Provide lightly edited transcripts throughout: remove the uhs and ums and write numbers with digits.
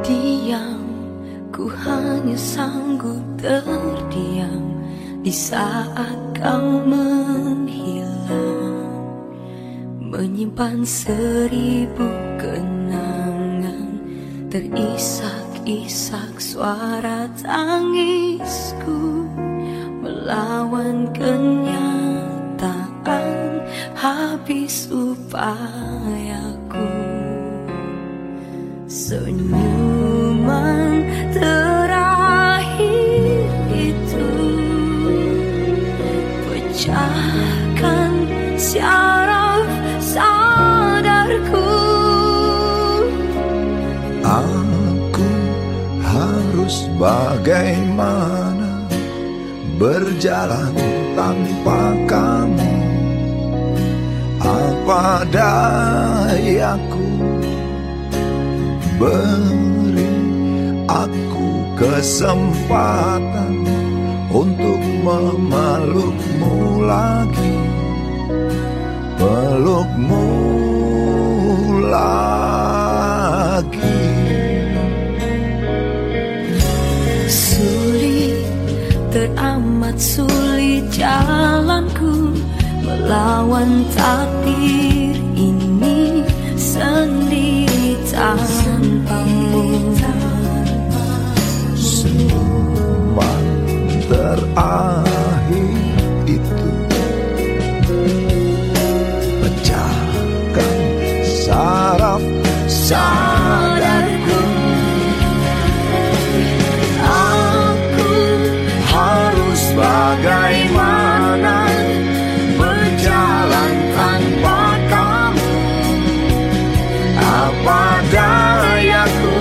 diam, ku hanya sanggup terdiam di saat kau menghilang, menyimpan 1000 kenangan, terisak-isak suara tangisku melawan kenyataan, habis upayaku. Senyuman terakhir itu pecahkan syaraf sadarku. Aku harus bagaimana berjalan tanpa kamu? Apa dayaku? Beri aku kesempatan untuk memelukmu lagi, pelukmu lagi. Sulit, teramat sulit jalanku melawan takdir ini sendiri tanpamu. Senyuman terakhir itu pecahkan saraf sadarku. Aku harus bagaimana berjalan tanpa kamu? Apa dayaku?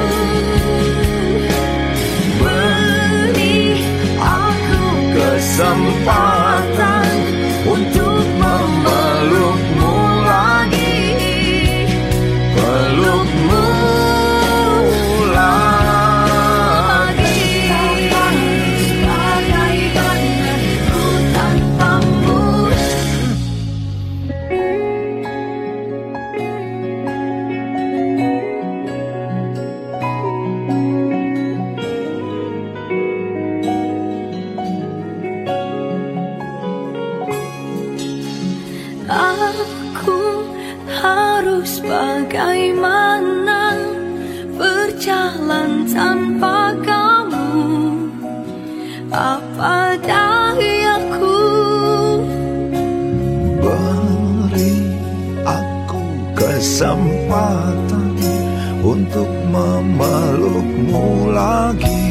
Beri aku kesempatan untuk memelukmu lagi, pelukmu lagi. Bagaikan ku tanpamu. Aku harus bagaimana berjalan tanpa kamu? Apa dayaku? Beri aku kesempatan untuk memelukmu lagi.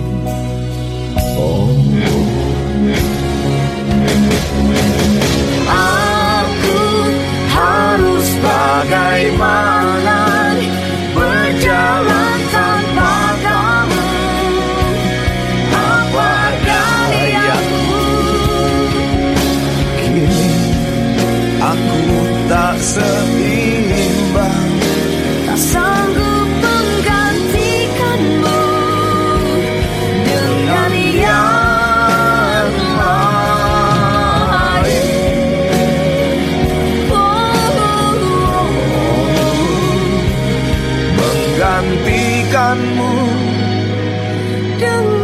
Oh, aku harus bagaimana berjalan tanpa kamu? Apa dayaku? Kini aku tak seimbang, Tak sanggup menggantikanmu dengan yang menggantikanmu dengan